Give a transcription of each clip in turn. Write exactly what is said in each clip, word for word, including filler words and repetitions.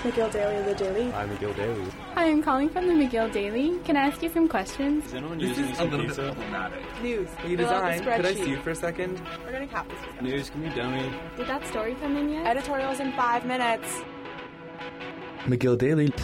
McGill Daily, the Daily. Hi, McGill Daily. Hi, I'm calling from the McGill Daily. Can I ask you some questions? Is anyone This using is a little bit pizza? problematic. News. Hey, Fill out the Design, could I spreadsheet. see you for a second? We're gonna cap this. weekend. News, can you dummy? Did that story come in yet? Editorials in five minutes. McGill Daily. You're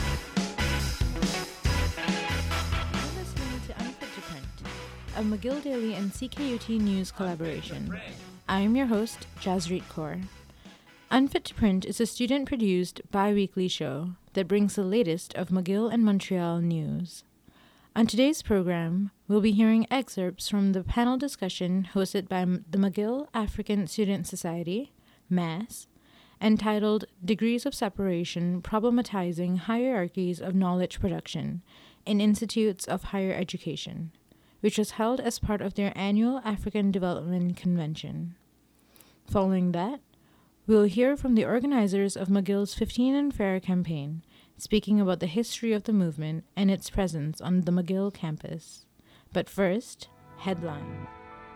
listening to Unfit to Print, a McGill Daily and C K U T News collaboration. I am your host, Jasreet Kaur. Unfit to Print is a student-produced bi-weekly show that brings the latest of McGill and Montreal news. On today's program, we'll be hearing excerpts from the panel discussion hosted by M- the McGill African Student Society, M A S, entitled Degrees of Separation Problematizing Hierarchies of Knowledge Production in Institutes of Higher Education, which was held as part of their annual African Development Convention. Following that, we'll hear from the organizers of McGill's fifteen and Fair campaign, speaking about the history of the movement and its presence on the McGill campus. But first, headline.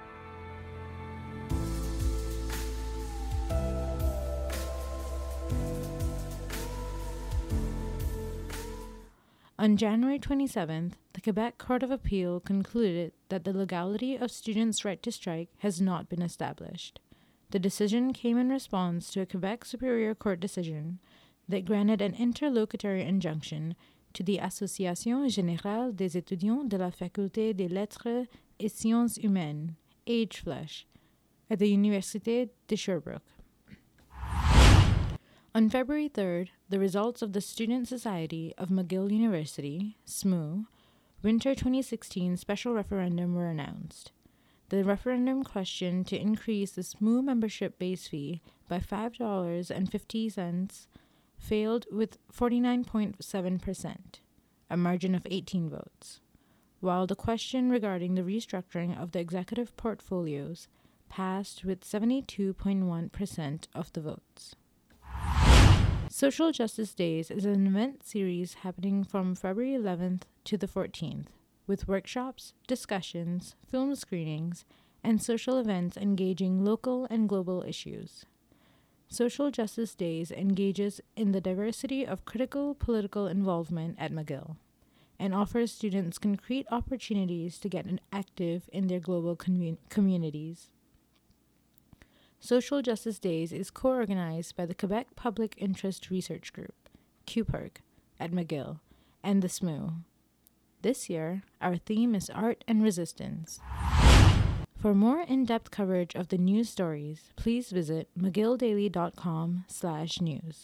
On January twenty-seventh, the Quebec Court of Appeal concluded that the legality of students' right to strike has not been established. The decision came in response to a Quebec Superior Court decision that granted an interlocutory injunction to the Association Générale des Étudiants de la Faculté des Lettres et Sciences Humaines, A G E F L E S H, at the Université de Sherbrooke. On February third, the results of the Student Society of McGill University, S M U, Winter twenty sixteen special referendum were announced. The referendum questioned to increase the S M U membership base fee by five dollars and fifty cents failed with forty-nine point seven percent, a margin of eighteen votes, while the question regarding the restructuring of the executive portfolios passed with seventy-two point one percent of the votes. Social Justice Days is an event series happening from February eleventh to the fourteenth, with workshops, discussions, film screenings, and social events engaging local and global issues. Social Justice Days engages in the diversity of critical political involvement at McGill and offers students concrete opportunities to get active in their global commun- communities. Social Justice Days is co-organized by the Quebec Public Interest Research Group, Q P I R C, at McGill, and the S M U. This year, our theme is Art and Resistance. For more in-depth coverage of the news stories, please visit mcgilldaily.com slash news.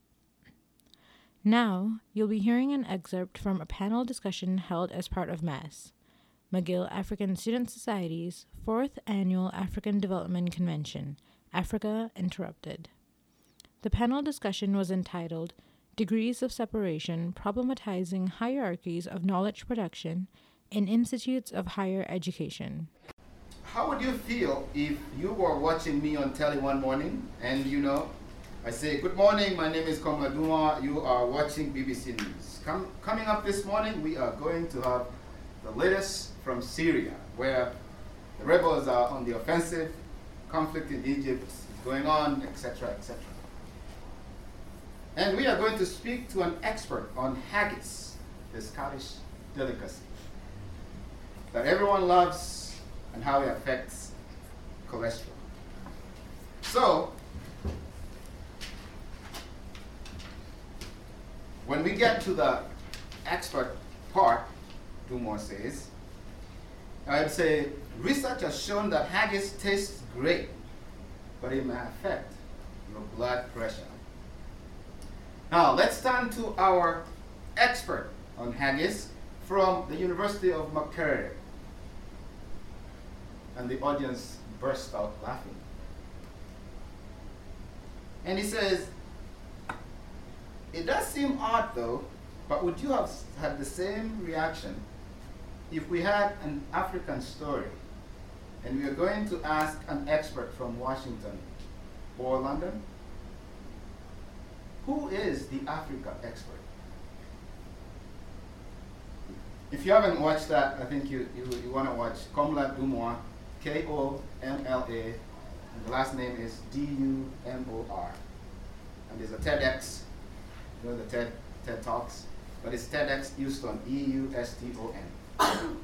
Now, you'll be hearing an excerpt from a panel discussion held as part of M A S, McGill African Student Society's fourth Annual African Development Convention, Africa Interrupted. The panel discussion was entitled Degrees of Separation Problematizing Hierarchies of Knowledge Production in Institutes of Higher Education. How would you feel if you were watching me on telly one morning and, you know, I say, good morning, my name is Komla Duma, you are watching B B C News. Com- coming up this morning, we are going to have the latest from Syria, where the rebels are on the offensive, conflict in Egypt is going on, et cetera, et cetera. And we are going to speak to an expert on haggis, the Scottish delicacy that everyone loves and how it affects cholesterol. So, when we get to the expert part, Dumore says, I'd say research has shown that haggis tastes great, but it may affect your blood pressure. Now, let's turn to our expert on haggis from the University of Makerere. And the audience burst out laughing. And he says, it does seem odd though, but would you have had the same reaction if we had an African story and we are going to ask an expert from Washington or London? Who is the Africa expert? If you haven't watched that, I think you, you, you want to watch Komla Dumore, K O M L A, and the last name is D U M O R. And there's a TEDx you know, the TED, TED Talks, but it's TEDx Houston, E U S T O N.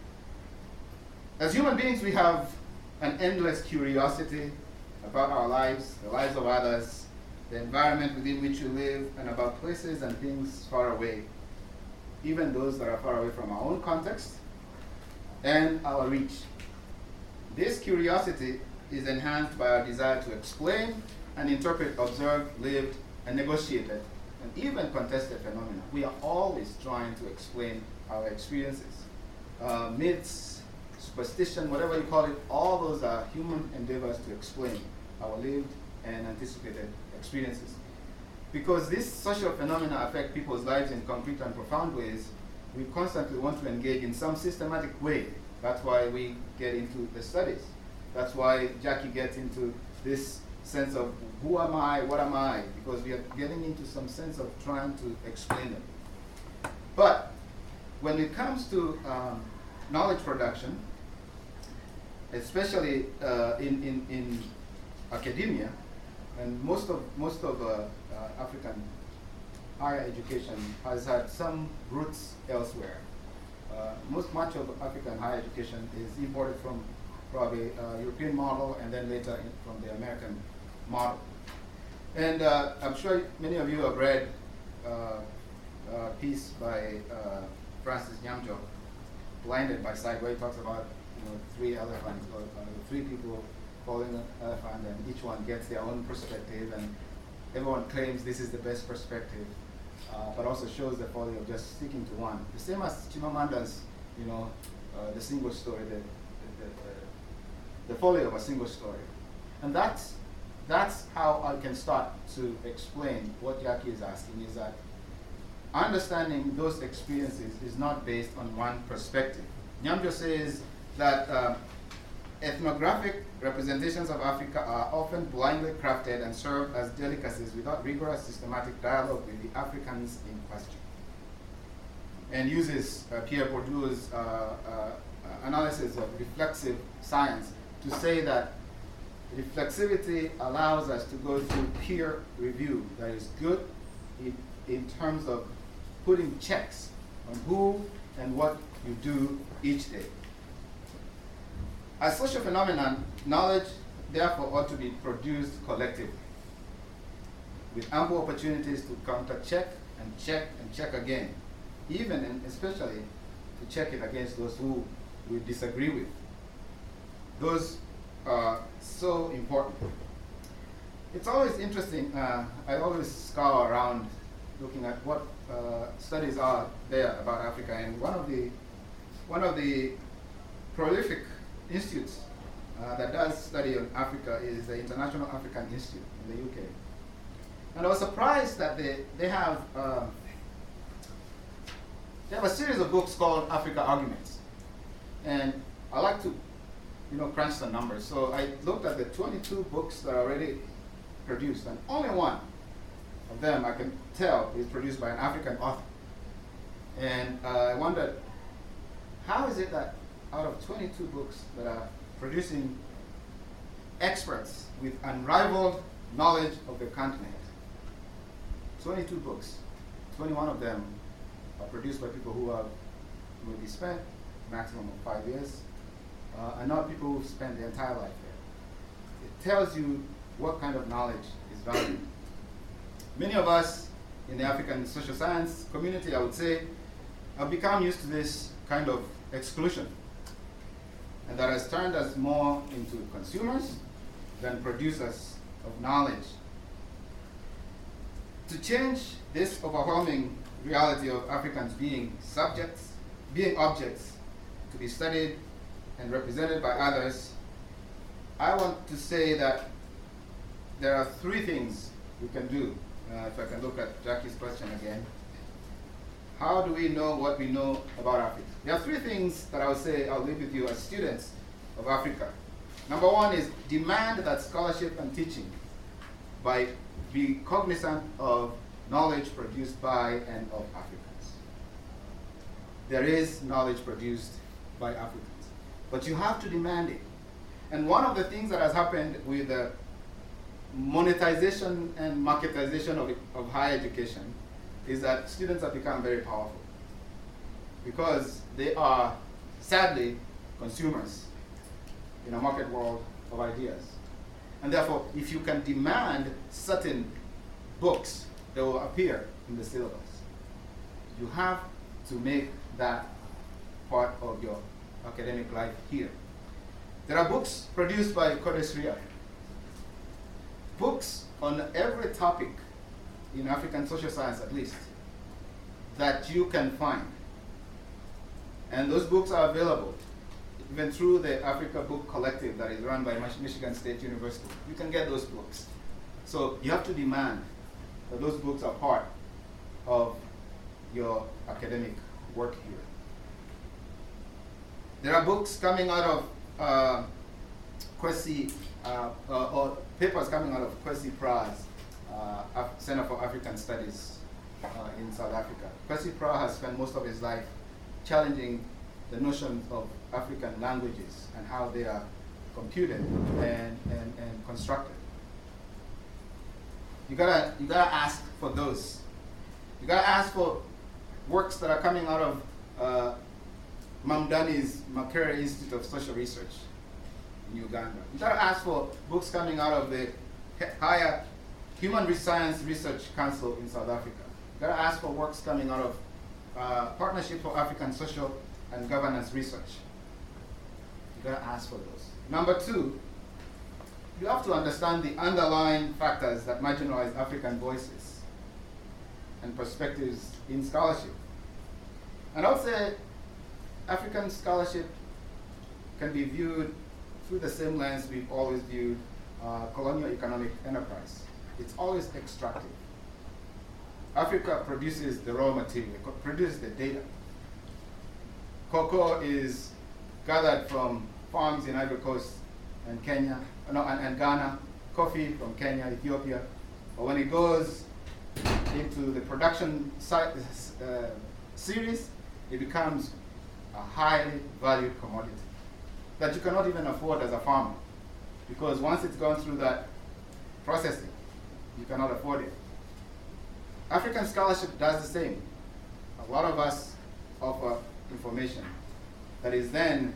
As human beings, we have an endless curiosity about our lives, the lives of others, the environment within which we live, and about places and things far away, even those that are far away from our own context and our reach. This curiosity is enhanced by our desire to explain and interpret observed, lived, and negotiated, and even contested phenomena. We are always trying to explain our experiences. Uh, myths, superstition, whatever you call it, all those are human endeavors to explain our lived and anticipated experiences. Because these social phenomena affect people's lives in concrete and profound ways, we constantly want to engage in some systematic way. That's why we get into the studies. That's why Jackie gets into this sense of who am I, what am I, because we are getting into some sense of trying to explain them. But when it comes to um, knowledge production, especially uh, in, in, in academia, and most of, most of uh, uh, African higher education has had some roots elsewhere. Uh, most much of African higher education is imported from probably uh, European model and then later in, from the American model. And uh, I'm sure many of you have read uh, a piece by uh, Francis Nyamjo, Blinded by Sight, where he talks about you know, three elephants, or uh, three people following an elephant, and each one gets their own perspective, and everyone claims this is the best perspective. Uh, but also shows the folly of just sticking to one. The same as Chimamanda's, you know, uh, the single story, the, the, the, the folly of a single story. And that's, that's how I can start to explain what Jackie is asking, is that understanding those experiences is not based on one perspective. Nyamjo says that uh, ethnographic representations of Africa are often blindly crafted and served as delicacies without rigorous systematic dialogue with the Africans in question. And uses uh, Pierre Bourdieu's uh, uh, analysis of reflexive science to say that reflexivity allows us to go through peer review that is good in, in terms of putting checks on who and what you do each day. As social phenomenon, knowledge therefore ought to be produced collectively, with ample opportunities to counter-check and check and check again, even and especially to check it against those who we disagree with. Those are so important. It's always interesting, uh, I always scour around looking at what uh, studies are there about Africa, and one of the, one of the prolific institutes uh, that does study on Africa is the International African Institute in the U K. And I was surprised that they, they have uh, they have a series of books called Africa Arguments. And I like to you know, crunch some numbers. So I looked at the twenty-two books that are already produced, and only one of them I can tell is produced by an African author. And uh, I wondered, how is it that out of twenty-two books that are producing experts with unrivaled knowledge of the continent, twenty-two books, twenty-one of them are produced by people who have maybe spent maximum of five years, uh, and not people who've spent their entire life there. It tells you what kind of knowledge is valued. Many of us in the African social science community, I would say, have become used to this kind of exclusion. And that has turned us more into consumers than producers of knowledge. To change this overwhelming reality of Africans being subjects, being objects to be studied and represented by others, I want to say that there are three things we can do. Uh, if I can look at Jackie's question again. How do we know what we know about Africa? There are three things that I would say I'll leave with you as students of Africa. Number one is demand that scholarship and teaching by be cognizant of knowledge produced by and of Africans. There is knowledge produced by Africans, but you have to demand it. And one of the things that has happened with the monetization and marketization of, of higher education is that students have become very powerful because they are, sadly, consumers in a market world of ideas. And therefore, if you can demand certain books that will appear in the syllabus, you have to make that part of your academic life here. There are books produced by Kodesria, books on every topic in African social science at least that you can find. And those books are available even through the Africa Book Collective that is run by Mich- Michigan State University. You can get those books. So you have to demand that those books are part of your academic work here. There are books coming out of uh, Kwesi, uh, uh, or papers coming out of Kwesi Pra's uh, Af- Center for African Studies uh, in South Africa. Kwesi Pra has spent most of his life challenging the notion of African languages and how they are computed and, and, and constructed. You gotta, you gotta ask for those. You gotta ask for works that are coming out of uh, Mamdani's Makerere Institute of Social Research in Uganda. You gotta ask for books coming out of the higher Human Science Research Council in South Africa. You gotta ask for works coming out of uh, Partnership for African Social and Governance Research. You gotta ask for those. Number two, you have to understand the underlying factors that marginalize African voices and perspectives in scholarship. And I'll say African scholarship can be viewed through the same lens we've always viewed uh, colonial economic enterprise. It's always extractive. Africa produces the raw material, it produces the data. Cocoa is gathered from farms in Ivory Coast and Kenya, no, and, and Ghana, coffee from Kenya, Ethiopia. But when it goes into the production site, uh, series, it becomes a highly valued commodity that you cannot even afford as a farmer, because once it's gone through that processing, you cannot afford it. African scholarship does the same. A lot of us offer information that is then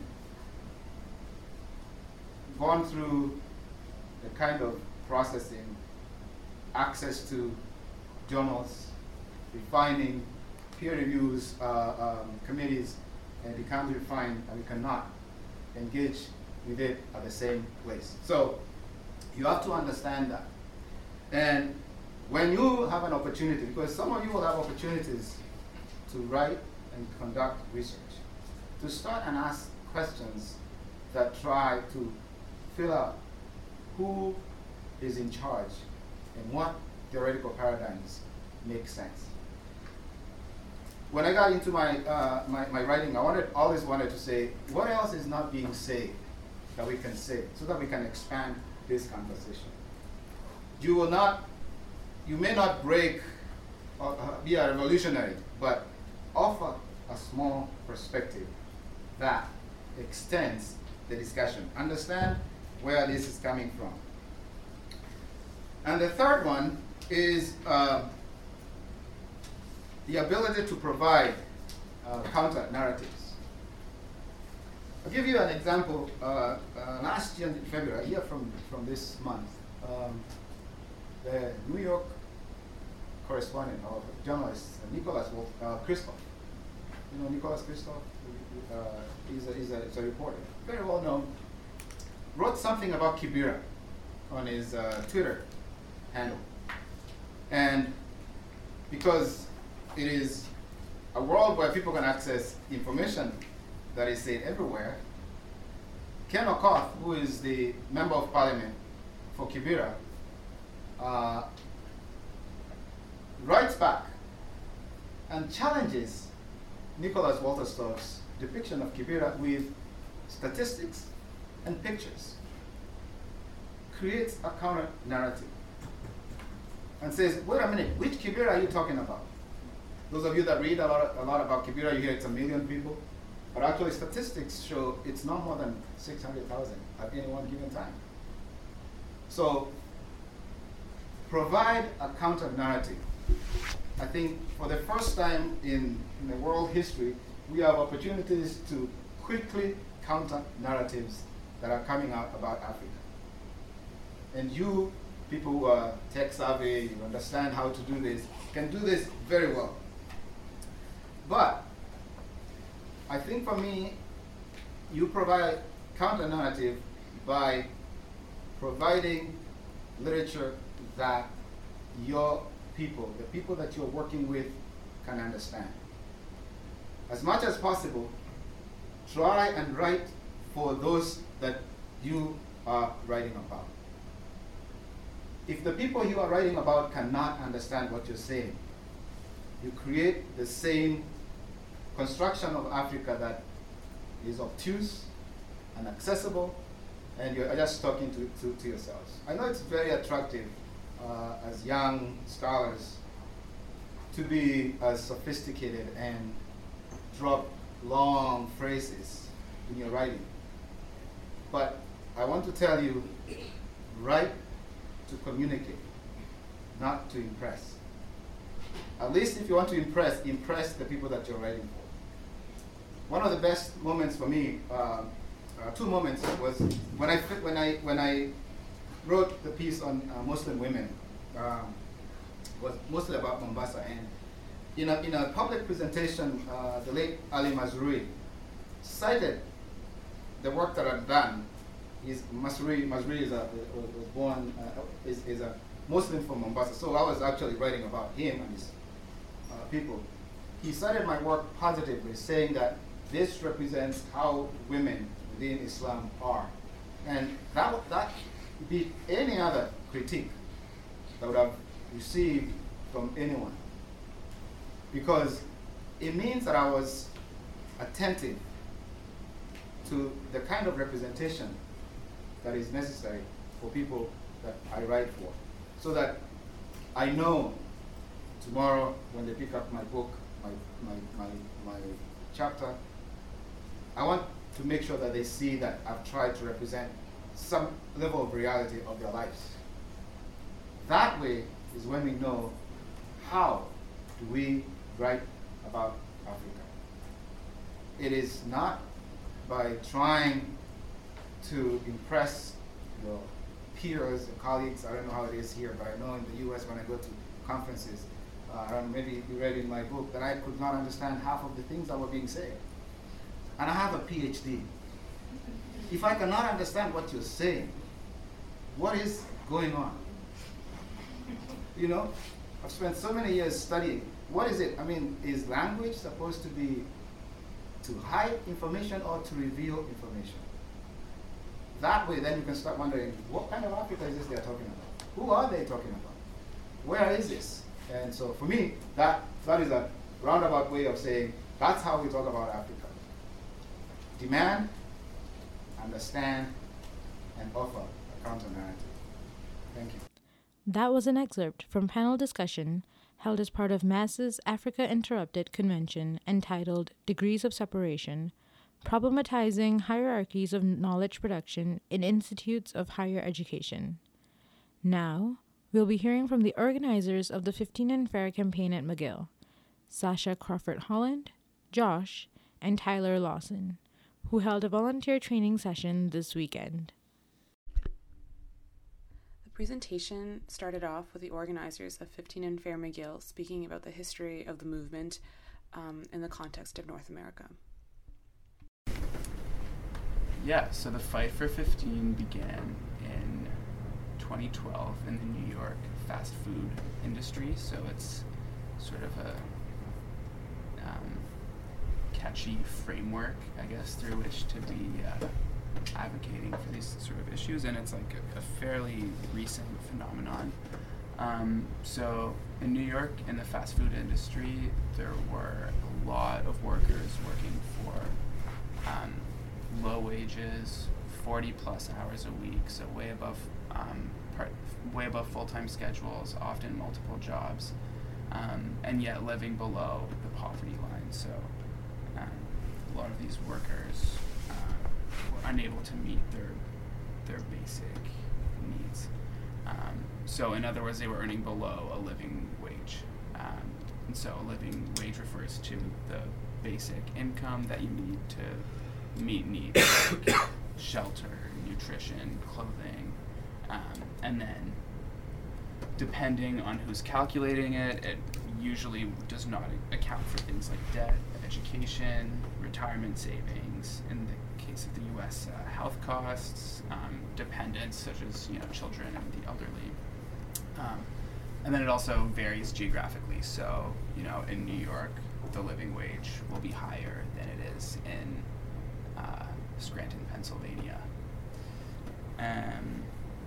gone through the kind of processing, access to journals, refining, peer reviews, uh, um, committees, and it becomes refined, and we cannot engage with it at the same place. So you have to understand that. And when you have an opportunity, because some of you will have opportunities to write and conduct research, to start and ask questions that try to fill out who is in charge and what theoretical paradigms make sense. When I got into my, uh, my, my writing, I wanted, always wanted to say, what else is not being said that we can say so that we can expand this conversation? You will not, you may not break or uh, be a revolutionary, but offer a small perspective that extends the discussion. Understand where this is coming from. And the third one is uh, the ability to provide uh, counter narratives. I'll give you an example. Uh, uh, last year in February, a year from, from this month, um, the New York correspondent or journalist, Nicholas uh, Kristof, you know Nicholas Kristof, uh, he's, a, he's, a, he's a reporter, very well known, wrote something about Kibera on his uh, Twitter handle. And because it is a world where people can access information that is said everywhere, Ken Okoth, who is the member of parliament for Kibera, uh, writes back and challenges Nicholas Walterstorff's depiction of Kibera with statistics and pictures, creates a counter narrative, and says, wait a minute, which Kibera are you talking about? Those of you that read a lot, a lot about Kibera, you hear it's a million people, but actually statistics show it's not more than six hundred thousand at any one given time. So provide a counter narrative I think for the first time in, in the world history, we have opportunities to quickly counter narratives that are coming out about Africa. And you, people who are tech savvy, you understand how to do this, can do this very well. But I think for me, you provide counter narrative by providing literature that your people, the people that you're working with, can understand. As much as possible, try and write for those that you are writing about. If the people you are writing about cannot understand what you're saying, you create the same construction of Africa that is obtuse and accessible, and you're just talking to, to, to yourselves. I know it's very attractive uh, as young scholars to be as sophisticated and drop long phrases in your writing. But I want to tell you, write to communicate, not to impress. At least if you want to impress, impress the people that you're writing for. One of the best moments for me, uh, uh, two moments, was when I when I when I wrote the piece on uh, Muslim women. Um, was mostly about Mombasa, and in a in a public presentation, uh, the late Ali Mazrui cited the work that I've done. He's Mazrui Mazrui is a, was born uh, is is a Muslim from Mombasa, so I was actually writing about him and his uh, people. He cited my work positively, saying that this represents how women within Islam are, and that that beat any other critique that would have received from anyone, because it means that I was attentive to the kind of representation that is necessary for people that I write for, so that I know tomorrow when they pick up my book, my, my, my, my chapter, I want to make sure that they see that I've tried to represent some level of reality of their lives. That way is when we know how do we write about Africa. It is not by trying to impress your peers, your colleagues. I don't know how it is here, but I know in the U S when I go to conferences, uh, I don't know, maybe you read in my book that I could not understand half of the things that were being said. And I have a PhD. If I cannot understand what you're saying, what is going on? You know, I've spent so many years studying. What is it? I mean, is language supposed to be to hide information or to reveal information? That way, then you can start wondering, what kind of Africa is this they're talking about? Who are they talking about? Where is this? And so for me, that, that is a roundabout way of saying, that's how we talk about Africa. Demand, understand, and offer a counter-narrative. Thank you. That was an excerpt from panel discussion held as part of MAS's Africa Interrupted convention entitled Degrees of Separation, Problematizing Hierarchies of Knowledge Production in Institutes of Higher Education. Now, we'll be hearing from the organizers of the fifteen and Fair campaign at McGill, Sasha Crawford Holland, Josh, and Tyler Lawson, who held a volunteer training session this weekend. The presentation started off with the organizers of fifteen and Fair McGill speaking about the history of the movement um, in the context of North America. Yeah, so the Fight for fifteen began in twenty twelve in the New York fast food industry, so it's sort of a um, catchy framework, I guess, through which to be uh, advocating for these sort of issues, and it's like a, a fairly recent phenomenon. Um, so in New York, in the fast food industry, there were a lot of workers working for um, low wages, forty plus hours a week, so way above um, part, way above full-time schedules, often multiple jobs, um, and yet living below the poverty line. So um, a lot of these workers uh, were unable to meet their their basic needs. Um, so in other words, they were earning below a living wage. And so a living wage refers to the basic income that you need to meet needs like shelter, nutrition, clothing, um, and then depending on who's calculating it, it usually does not account for things like debt, education, retirement savings, in the case of the U S, uh, health costs, um, dependents such as you know children and the elderly. Um, and then it also varies geographically. So, you know, in New York, the living wage will be higher than it is in uh, Scranton, Pennsylvania. Um,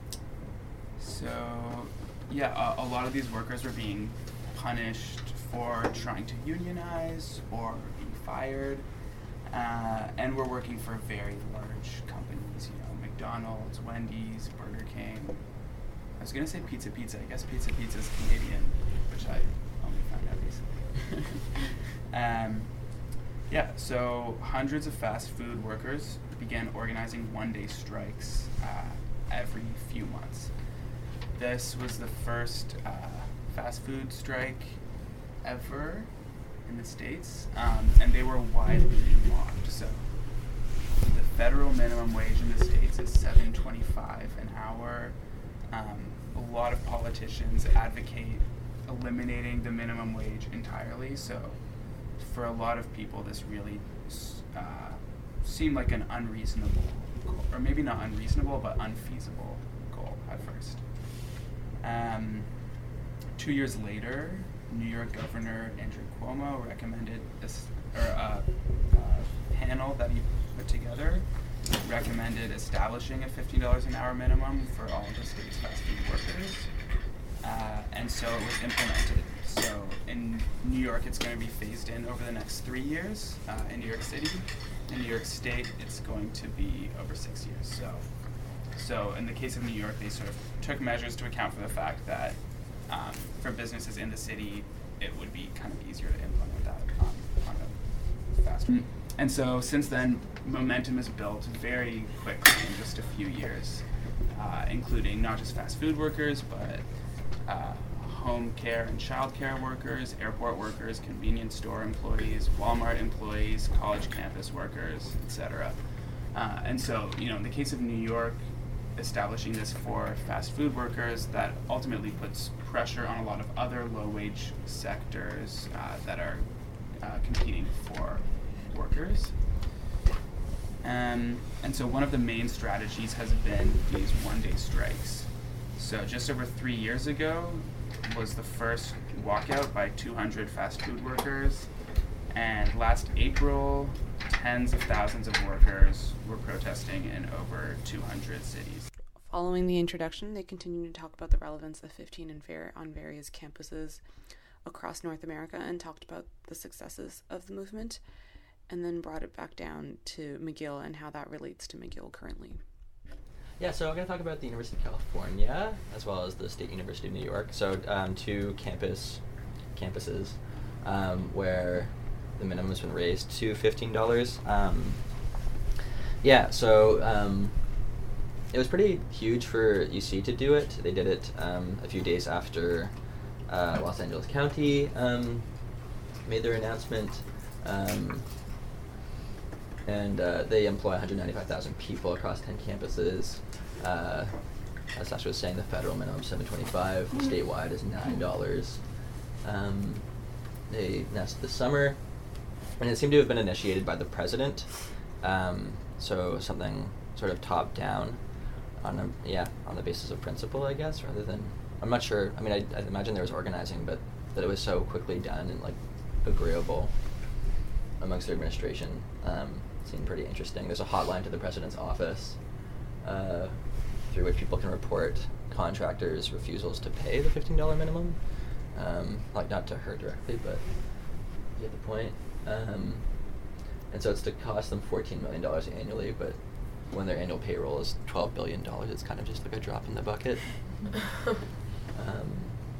so, yeah, a, a lot of these workers were being punished for trying to unionize or being fired, uh, and were working for very large companies, you know, McDonald's, Wendy's, Burger King. I was gonna say Pizza Pizza. I guess Pizza Pizza is Canadian, which I only found out recently. um, yeah, so hundreds of fast food workers began organizing one-day strikes uh, every few months. This was the first uh, fast food strike ever in the States, um, and they were widely mocked. So the federal minimum wage in the States is seven twenty-five an hour. Um, a lot of politicians advocate eliminating the minimum wage entirely, so for a lot of people this really uh, seemed like an unreasonable goal, or maybe not unreasonable, but unfeasible goal at first. Um, two years later, New York Governor Andrew Cuomo recommended this, or a, a panel that he put together recommended establishing a fifteen dollars an hour minimum for all of the state's fast food workers, uh, and so it was implemented. So in New York, it's going to be phased in over the next three years. Uh, in New York City, in New York State, it's going to be over six years. So, so in the case of New York, they sort of took measures to account for the fact that um, for businesses in the city, it would be kind of easier to implement that on, on a faster. Mm-hmm. And so since then, momentum is built very quickly in just a few years, uh, including not just fast food workers, but uh, home care and child care workers, airport workers, convenience store employees, Walmart employees, college campus workers, et cetera. Uh, and so, you know, in the case of New York, establishing this for fast food workers, that ultimately puts pressure on a lot of other low-wage sectors uh, that are uh, competing for workers. Um, and so one of the main strategies has been these one-day strikes. So just over three years ago was the first walkout by two hundred fast food workers, and last April, tens of thousands of workers were protesting in over two hundred cities. Following the introduction, they continued to talk about the relevance of fifteen and Fair on various campuses across North America and talked about the successes of the movement, and then brought it back down to McGill and how that relates to McGill currently. Yeah, so I'm going to talk about the University of California as well as the State University of New York. So um, two campus campuses um, where the minimum has been raised to fifteen dollars. Um, yeah, so um, it was pretty huge for U C to do it. They did it um, a few days after uh, Los Angeles County um, made their announcement. Um, and uh, they employ one hundred ninety-five thousand people across ten campuses. Uh, as Sasha was saying, the federal minimum is seven twenty-five. Statewide is nine dollars. Um, they announced this summer, and it seemed to have been initiated by the president. Um, so something sort of top down, on a, yeah, on the basis of principle, I guess, rather than, I'm not sure. I mean, I, I imagine there was organizing, but that it was so quickly done and like agreeable amongst the administration um, seemed pretty interesting. There's a hotline to the president's office uh, through which people can report contractors' refusals to pay the fifteen dollars minimum. Um, like, not to her directly, but you get the point. Um, and so it's to cost them fourteen million dollars annually, but when their annual payroll is twelve billion dollars, it's kind of just like a drop in the bucket. um,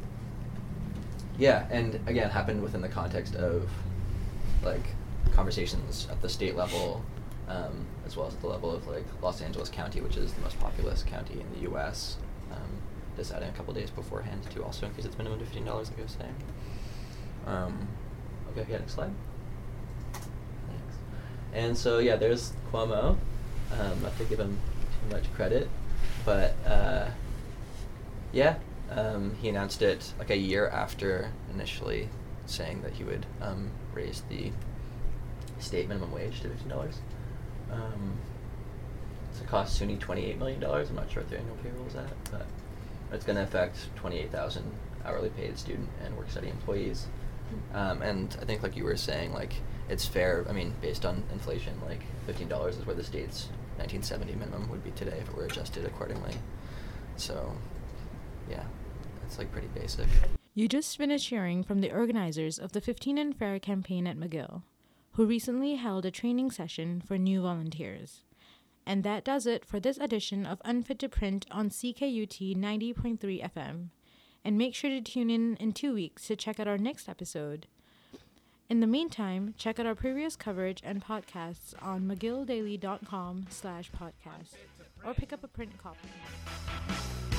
yeah, and again, happened within the context of like conversations at the state level, um, as well as at the level of like Los Angeles County, which is the most populous county in the U S, um, deciding a couple days beforehand to also increase its minimum to fifteen dollars, like I was saying. Um, okay, yeah, next slide. Thanks. And so, yeah, there's Cuomo. Um, not to give him too much credit, but uh, yeah, um, he announced it like a year after initially saying that he would um, raise the state minimum wage to fifteen dollars. Um, so it costs SUNY twenty-eight million dollars. I'm not sure what their annual payroll is at, but it's going to affect twenty-eight thousand hourly paid student and work-study employees. Um, and I think, like you were saying, like, it's fair, I mean, based on inflation, like, fifteen dollars is where the state's nineteen seventy minimum would be today if it were adjusted accordingly. So, yeah, it's, like, pretty basic. You just finished hearing from the organizers of the fifteen and Fair campaign at McGill, who recently held a training session for new volunteers. And that does it for this edition of Unfit to Print on C K U T ninety point three F M. And make sure to tune in in two weeks to check out our next episode. In the meantime, check out our previous coverage and podcasts on mcgilldaily dot com slash podcast, or pick up a print copy.